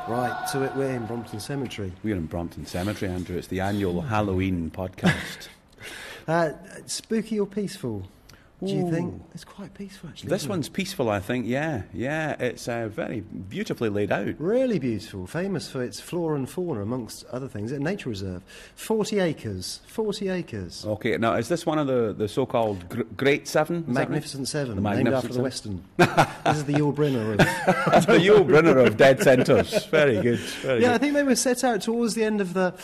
Right, so we're in Brompton Cemetery. We're in Brompton Cemetery, Andrew. It's the annual Halloween podcast. Spooky or peaceful? Do you think? It's quite peaceful, actually. This one's peaceful, I think, yeah. It's very beautifully laid out. Really beautiful. Famous for its flora and fauna, amongst other things. It's a nature reserve. 40 acres. 40 acres. Okay, now, is this one of the so-called Great Seven? Magnificent Seven, The named Magnificent after the Seven. Western. This is the Yul Brynner of... The Yul Brynner of dead centres. Very good. Very good. I think they were set out towards the end of the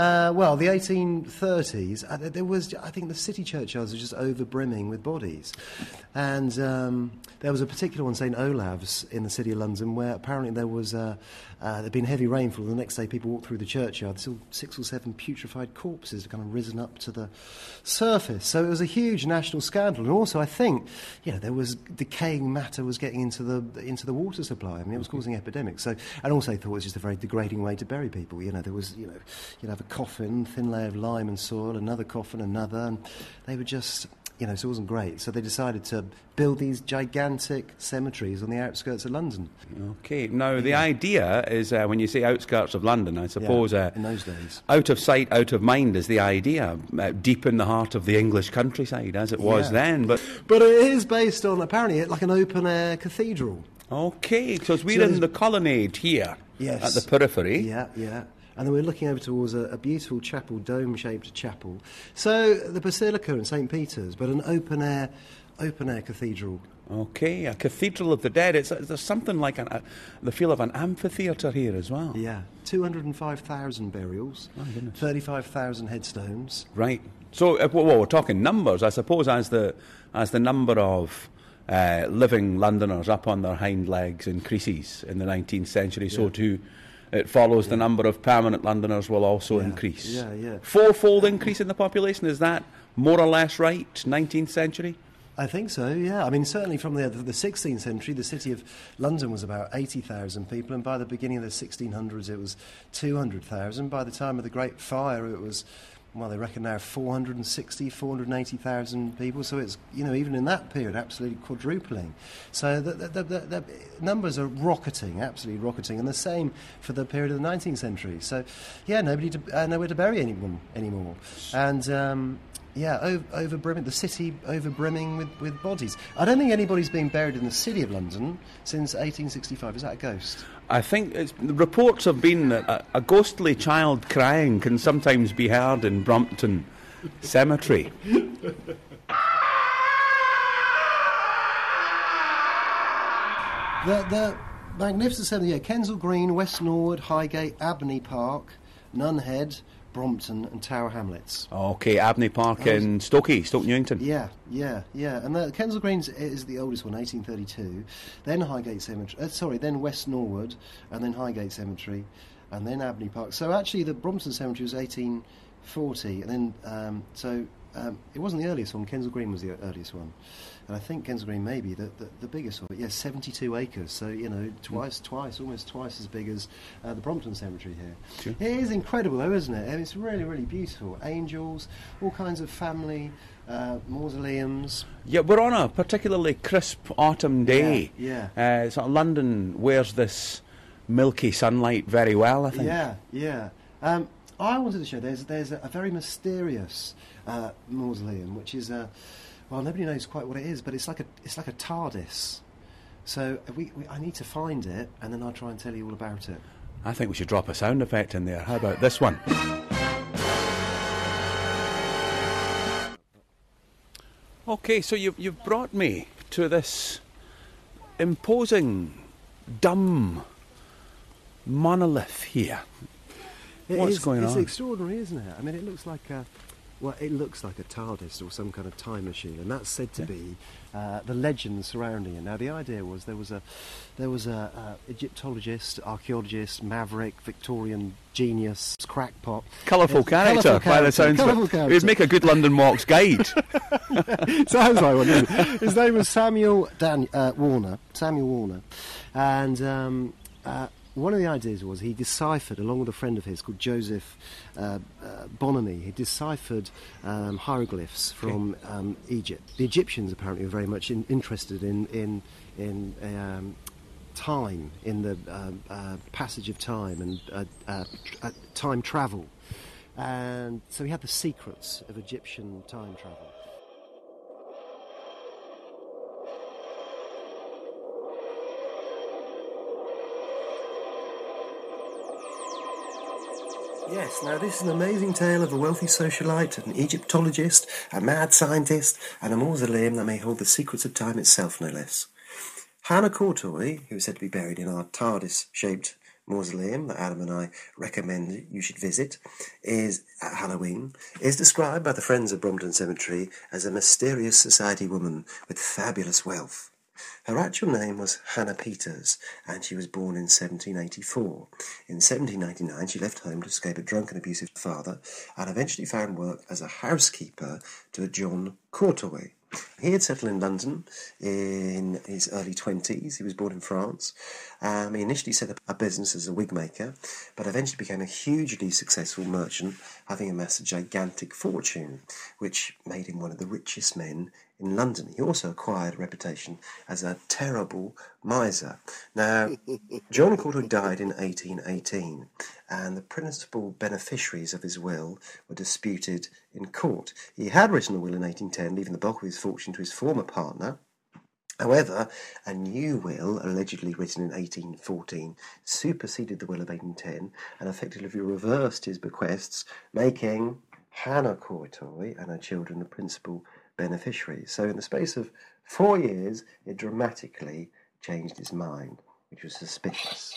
1830s. There was, I think the city churchyards were just over-brimming with bodies. And there was a particular one, St Olav's, in the city of London, where apparently there'd been heavy rainfall. The next day people walked through the churchyard. Still 6 or 7 putrefied corpses had kind of risen up to the surface. So it was a huge national scandal. And also, I think, there was decaying matter was getting into the water supply. I mean, it was causing epidemics. So, and also, they thought it was just a very degrading way to bury people. There was, you'd have a coffin, thin layer of lime and soil, another coffin, another, and they were just... so it wasn't great. So they decided to build these gigantic cemeteries on the outskirts of London. Okay. Now, the idea is, when you say outskirts of London, I suppose... in those days. Out of sight, out of mind is the idea, deep in the heart of the English countryside, as it was then. But it is based on, apparently, like an open-air cathedral. Okay, so we're in the colonnade here, at the periphery. Yeah. And then we're looking over towards a beautiful chapel, dome-shaped chapel. So the Basilica in St. Peter's, but an open-air cathedral. Okay, a cathedral of the dead. There's something like the feel of an amphitheatre here as well. Yeah, 205,000 burials, 35,000 headstones. Right. So, we're talking numbers, I suppose, as the number of living Londoners up on their hind legs increases in the 19th century, so too... It follows the number of permanent Londoners will also increase. Yeah. Fourfold increase in the population, is that more or less right, 19th century? I think so, yeah. I mean, certainly from the 16th century, the city of London was about 80,000 people, and by the beginning of the 1600s, it was 200,000. By the time of the Great Fire, it was... Well, they reckon now 480,000 people. So it's, even in that period, absolutely quadrupling. So the numbers are rocketing, absolutely rocketing. And the same for the period of the 19th century. So, nowhere to bury anyone anymore. And, over-brimming, the city over-brimming with bodies. I don't think anybody's been buried in the city of London since 1865. Is that a ghost? I think reports have been that a ghostly child crying can sometimes be heard in Brompton Cemetery. The magnificent cemetery, Kensal Green, West Norwood, Highgate, Abney Park, Nunhead, Brompton and Tower Hamlets. Okay, Abney Park in Stoke Newington. Yeah. And the Kensal Green is the oldest one, 1832. Then Highgate Cemetery. Then West Norwood, and then Highgate Cemetery, and then Abney Park. So actually, the Brompton Cemetery was 1840, and then it wasn't the earliest one. Kensal Green was the earliest one, and I think Kensal Green may be the biggest one. But 72 acres. So almost twice as big as the Brompton Cemetery here. Sure. It is incredible, though, isn't it? And it's really, really beautiful. Angels, all kinds of family mausoleums. Yeah, we're on a particularly crisp autumn day. Yeah. Sort of London wears this milky sunlight very well, I think. Yeah. I wanted to show there's a very mysterious mausoleum, which is nobody knows quite what it is, but it's like a TARDIS. So I need to find it, and then I'll try and tell you all about it. I think we should drop a sound effect in there. How about this one? Okay, so you've brought me to this imposing, dumb monolith here. What's going on? It's extraordinary, isn't it? I mean, it looks like a TARDIS or some kind of time machine, and that's said to be the legend surrounding it. Now, the idea was there was a Egyptologist, archaeologist, maverick, Victorian genius, crackpot, colourful character by the sounds of it. It would make a good London Walks guide. Sounds like one, doesn't it? His name was Samuel Warner, and one of the ideas was he deciphered, along with a friend of his called Joseph Bonamy, he deciphered hieroglyphs from Egypt. The Egyptians apparently were very much interested in time in the passage of time and time travel. And so he had the secrets of Egyptian time travel. Yes, now this is an amazing tale of a wealthy socialite, an Egyptologist, a mad scientist, and a mausoleum that may hold the secrets of time itself, no less. Hannah Courtoy, who is said to be buried in our TARDIS-shaped mausoleum that Adam and I recommend you should visit, is at Halloween, is described by the Friends of Brompton Cemetery as a mysterious society woman with fabulous wealth. Her actual name was Hannah Peters, and she was born in 1784. In 1799, she left home to escape a drunk and abusive father, and eventually found work as a housekeeper to a John Courtoy. He had settled in London in his early 20s. He was born in France. He initially set up a business as a wig maker, but eventually became a hugely successful merchant, having amassed a gigantic fortune, which made him one of the richest men in London. He also acquired a reputation as a terrible miser. Now, John Courtoy died in 1818, and the principal beneficiaries of his will were disputed in court. He had written a will in 1810, leaving the bulk of his fortune to his former partner. However, a new will, allegedly written in 1814, superseded the will of 1810 and effectively reversed his bequests, making Hannah Courtoy and her children the principal beneficiaries. So in the space of 4 years, it dramatically changed his mind, which was suspicious.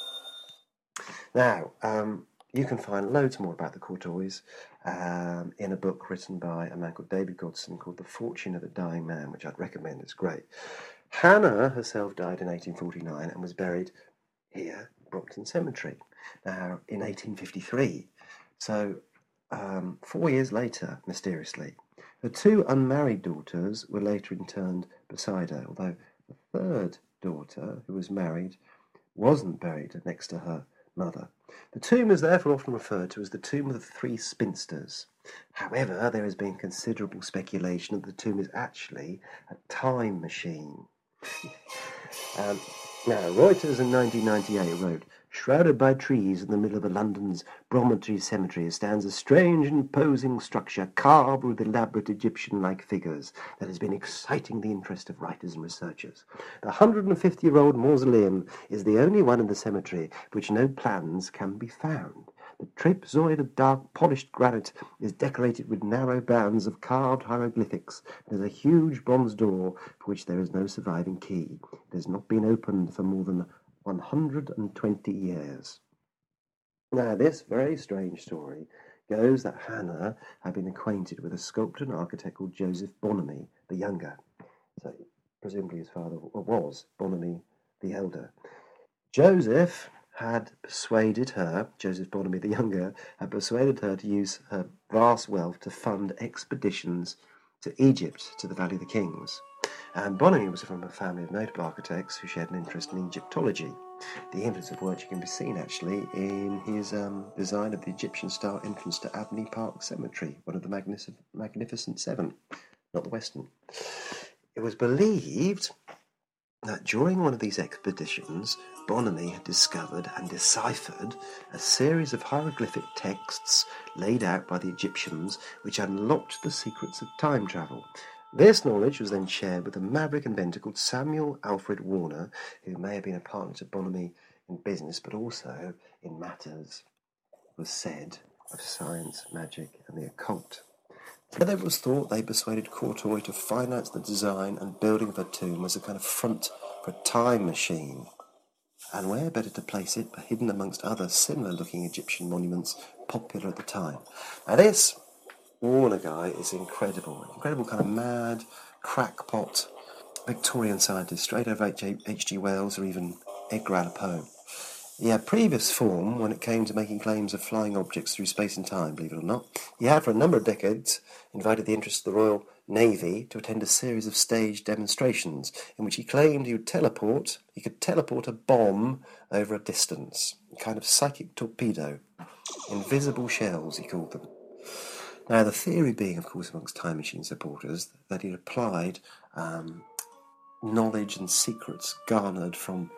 Now, you can find loads more about the Courtoys in a book written by a man called David Godson called The Fortune of a Dying Man, which I'd recommend. It's great. Hannah herself died in 1849 and was buried here, Brompton Cemetery, now in 1853. So 4 years later, mysteriously, her two unmarried daughters were later interned beside her, although the third daughter, who was married, wasn't buried next to her mother. The tomb is therefore often referred to as the Tomb of the Three Spinsters. However, there has been considerable speculation that the tomb is actually a time machine. Now, Reuters in 1998 wrote, "Shrouded by trees in the middle of London's Brompton Cemetery stands a strange and imposing structure carved with elaborate Egyptian-like figures that has been exciting the interest of writers and researchers. The 150-year-old mausoleum is the only one in the cemetery which no plans can be found. The trapezoid of dark polished granite is decorated with narrow bands of carved hieroglyphics. There is a huge bronze door for which there is no surviving key. It has not been opened for more than 120 years." Now, this very strange story goes that Hannah had been acquainted with a sculptor and architect called Joseph Bonamy the Younger. So, presumably his father was Bonamy the Elder. Joseph Bonamy the Younger, had persuaded her to use her vast wealth to fund expeditions to Egypt, to the Valley of the Kings. And Bonamy was from a family of notable architects who shared an interest in Egyptology, the influence of which can be seen actually in his design of the Egyptian-style entrance to Abney Park Cemetery, one of the Magnificent Seven, not the Western. It was believed that during one of these expeditions, Bonamy had discovered and deciphered a series of hieroglyphic texts laid out by the Egyptians which unlocked the secrets of time travel. This knowledge was then shared with a maverick inventor called Samuel Alfred Warner, who may have been a partner to Bonamy in business, but also in matters, it was said, of science, magic, and the occult. Together it was thought they persuaded Courtoy to finance the design and building of her tomb as a kind of front for a time machine. And where better to place it but hidden amongst other similar-looking Egyptian monuments popular at the time. Now this Warner guy is incredible kind of mad, crackpot, Victorian scientist, straight over H.G. Wells or even Edgar Allan Poe. He had previous form when it came to making claims of flying objects through space and time, believe it or not. He had, for a number of decades, invited the interest of the Royal Navy to attend a series of staged demonstrations in which he claimed he could teleport a bomb over a distance, a kind of psychic torpedo. Invisible shells, he called them. Now, the theory being, of course, amongst Time Machine supporters, that he'd applied knowledge and secrets garnered from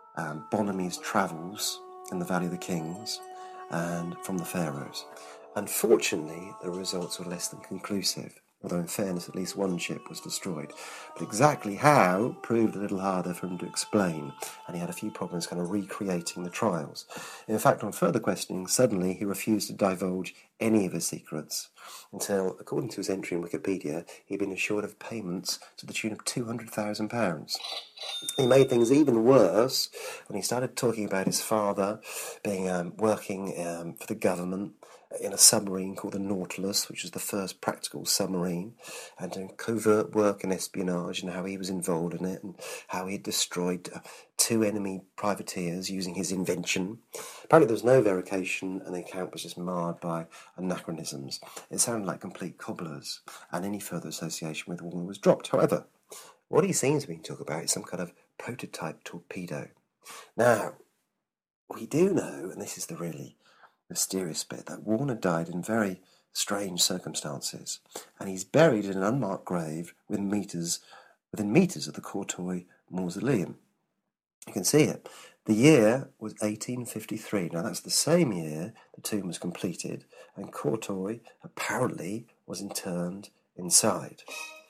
Bonamy's travels in the Valley of the Kings and from the Pharaohs. Unfortunately, the results were less than conclusive, although in fairness at least one ship was destroyed. But exactly how proved a little harder for him to explain, and he had a few problems kind of recreating the trials. In fact, on further questioning, suddenly he refused to divulge any of his secrets, until, according to his entry in Wikipedia, he'd been assured of payments to the tune of £200,000. He made things even worse when he started talking about his father being working for the government in a submarine called the Nautilus, which was the first practical submarine, and doing covert work and espionage, and how he was involved in it, and how he had destroyed 2 enemy privateers using his invention. Apparently there was no verification, and the account was just marred by anachronisms. It sounded like complete cobblers, and any further association with Warner was dropped. However, what he seems to be talking about is some kind of prototype torpedo. Now, we do know, and this is the really mysterious bit, that Warner died in very strange circumstances, and he's buried in an unmarked grave within meters of the Courtois Mausoleum. You can see it. The year was 1853. Now that's the same year the tomb was completed, and Courtois apparently was interned inside.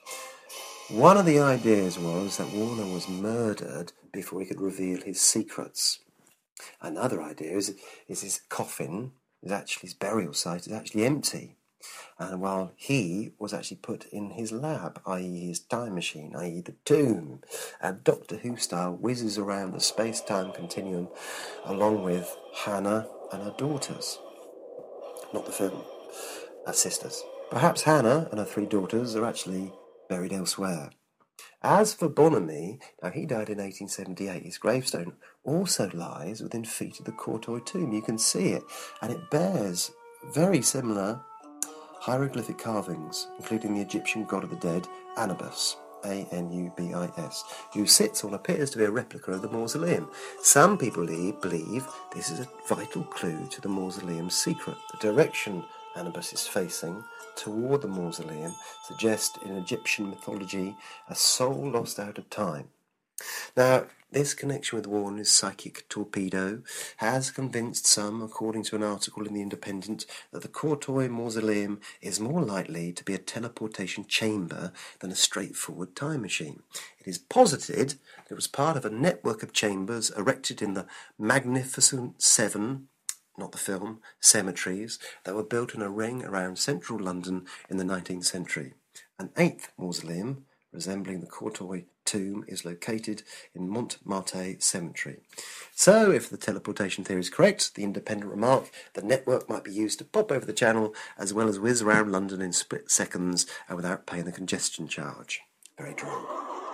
One of the ideas was that Warner was murdered before he could reveal his secrets. Another idea is his coffin, his burial site is actually empty. And while he was actually put in his lab, i.e. his time machine, i.e. the tomb, and Doctor Who style whizzes around the space-time continuum along with Hannah and her daughters. Not the film, her sisters. Perhaps Hannah and her 3 daughters are actually buried elsewhere. As for Bonamy, now he died in 1878. His gravestone also lies within feet of the Courtois tomb. You can see it, and it bears very similar hieroglyphic carvings, including the Egyptian god of the dead, Anubis, Anubis, who sits on what appears to be a replica of the mausoleum. Some people believe this is a vital clue to the mausoleum's secret. The direction Anubis is facing toward the mausoleum suggests in Egyptian mythology a soul lost out of time. Now, this connection with Warner's psychic torpedo has convinced some, according to an article in The Independent, that the Courtois Mausoleum is more likely to be a teleportation chamber than a straightforward time machine. It is posited that it was part of a network of chambers erected in the Magnificent Seven, not the film, cemeteries that were built in a ring around central London in the 19th century. An 8th mausoleum, resembling the Courtois tomb, is located in Montmartre Cemetery. So, if the teleportation theory is correct, the Independent remark, the network might be used to pop over the channel as well as whiz around London in split seconds and without paying the congestion charge. Very droll.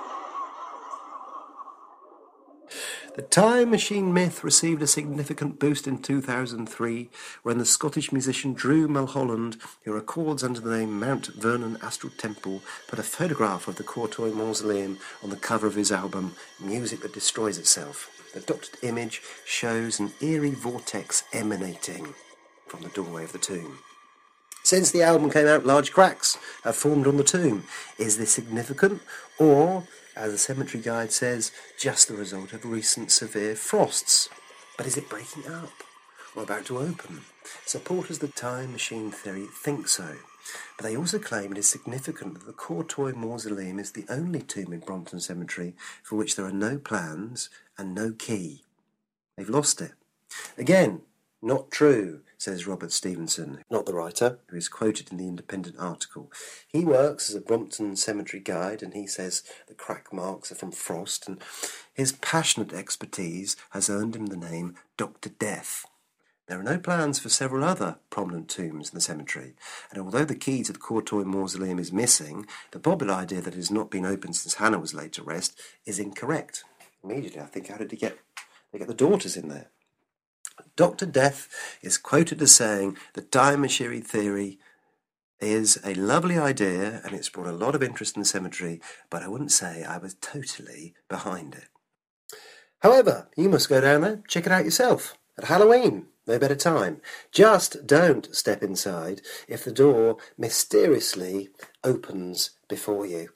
The time machine myth received a significant boost in 2003 when the Scottish musician Drew Mulholland, who records under the name Mount Vernon Astral Temple, put a photograph of the Courtois Mausoleum on the cover of his album Music That Destroys Itself. The doctored image shows an eerie vortex emanating from the doorway of the tomb. Since the album came out, large cracks have formed on the tomb. Is this significant, or, as the cemetery guide says, just the result of recent severe frosts? But is it breaking up or about to open? Supporters of the time machine theory think so, but they also claim it is significant that the Courtois Mausoleum is the only tomb in Brompton Cemetery for which there are no plans and no key. They've lost it. Again, not true, says Robert Stevenson, not the writer, who is quoted in the Independent article. He works as a Brompton cemetery guide, and he says the crack marks are from frost, and his passionate expertise has earned him the name Dr. Death. There are no plans for several other prominent tombs in the cemetery, and although the key to the Courtois Mausoleum is missing, the popular idea that it has not been opened since Hannah was laid to rest is incorrect. Immediately I think, how did they get the daughters in there? Dr. Death is quoted as saying the time machine theory is a lovely idea and it's brought a lot of interest in the cemetery, but I wouldn't say I was totally behind it. However, you must go down there, check it out yourself. At Halloween, no better time. Just don't step inside if the door mysteriously opens before you.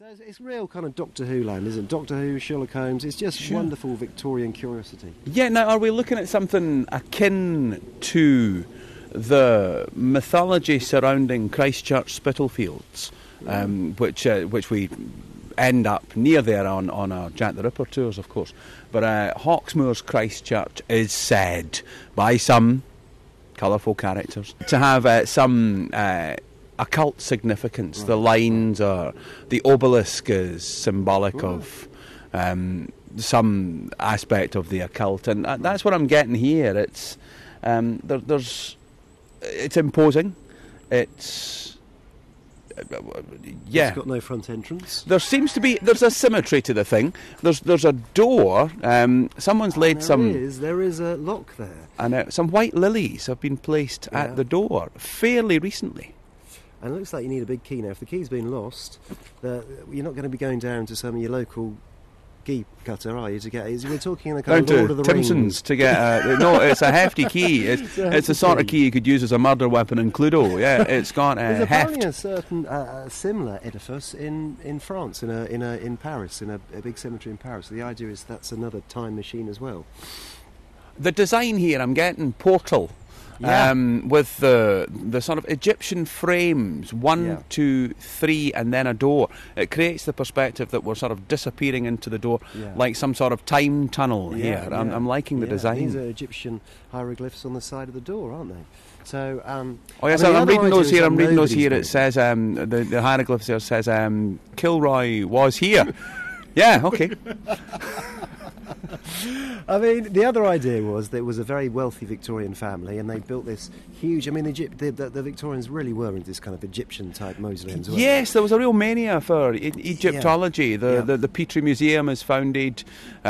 It's real kind of Doctor Who land, isn't it? Doctor Who, Sherlock Holmes. It's just wonderful Victorian curiosity. Yeah, now are we looking at something akin to the mythology surrounding Christchurch Spitalfields, which we end up near there on our Jack the Ripper tours, of course. But Hawksmoor's Christchurch is said by some colourful characters to have some occult significance. Right. The lines or the obelisk is symbolic of some aspect of the occult, and that's what I'm getting here. It's it's imposing. It's It's got no front entrance. There's a symmetry to the thing. There's a door. Someone's laid there is a lock there, and some white lilies have been placed at the door fairly recently. And it looks like you need a big key now. If the key's been lost, you're not going to be going down to some of your local key cutter, are you? To get we're talking in a kind of Lord of the Timpson's Rings. To get no, it's a hefty key. It's the sort of key you could use as a murder weapon in Cluedo. Yeah, it's got There's heft. apparently a certain similar edifice in France, in Paris, in a big cemetery in Paris. So the idea is that's another time machine as well. The design here, I'm getting portal. Yeah. With the sort of Egyptian frames, 1, 2, 3, and then a door. It creates the perspective that we're sort of disappearing into the door, like some sort of time tunnel here. I'm liking the design. These are Egyptian hieroglyphs on the side of the door, aren't they? So, I'm reading those here. It says the hieroglyphs here says Kilroy was here. Yeah, okay. I mean, the other idea was that it was a very wealthy Victorian family, and they built this huge. I mean, the Victorians really were into this kind of Egyptian-type mausoleums. Yes, there was a real mania for Egyptology. The Petrie Museum is founded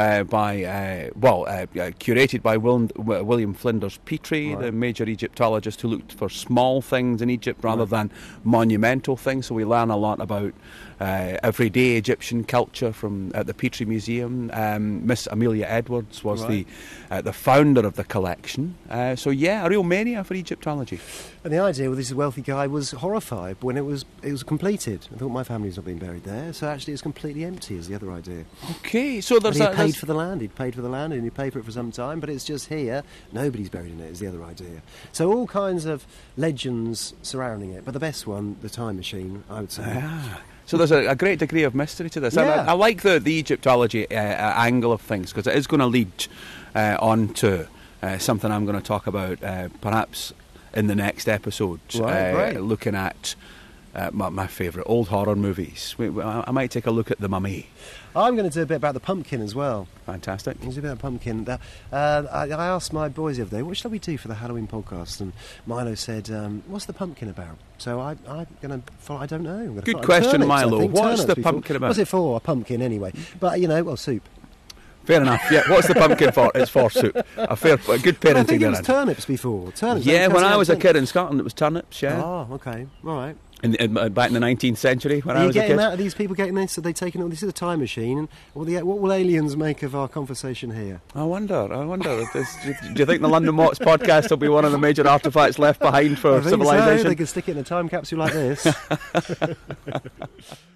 curated by William Flinders Petrie, the major Egyptologist who looked for small things in Egypt rather than monumental things. So we learn a lot about everyday Egyptian culture from at the Petrie Museum. Miss Amelia Edwards was the founder of the collection. A real mania for Egyptology. And the idea with this wealthy guy was horrified when it was completed. I thought my family's not been buried there, so actually it's completely empty. Is the other idea. Okay, so he paid for the land. He'd paid for the land and he paid for it for some time, but it's just here. Nobody's buried in it. Is the other idea. So all kinds of legends surrounding it, but the best one, the time machine, I would say. So there's a great degree of mystery to this. Yeah. I like the Egyptology angle of things because it is going to lead on to something I'm going to talk about perhaps in the next episode. Right. Looking at my favourite old horror movies. I might take a look at The Mummy. I'm going to do a bit about the pumpkin as well. Fantastic. There's a bit about pumpkin. I asked my boys the other day, what shall we do for the Halloween podcast? And Milo said, what's the pumpkin about? So I'm going to follow, I don't know. Good question, turnips, Milo. What's the before. pumpkin about? What's it for? A pumpkin, anyway. But, soup. Fair enough. Yeah, what's the pumpkin for? It's for soup. A good parenting. I think it was turnips before. Turnips. Yeah, when I was a kid in Scotland, it was turnips. Yeah. Oh, okay, all right. Back in the 19th century, when I was a kid. Are you getting that? Are these people getting this? Are they taking this is a time machine? And what will aliens make of our conversation here? I wonder. Do you think the London Mots podcast will be one of the major artefacts left behind for civilization? So. They can stick it in a time capsule like this.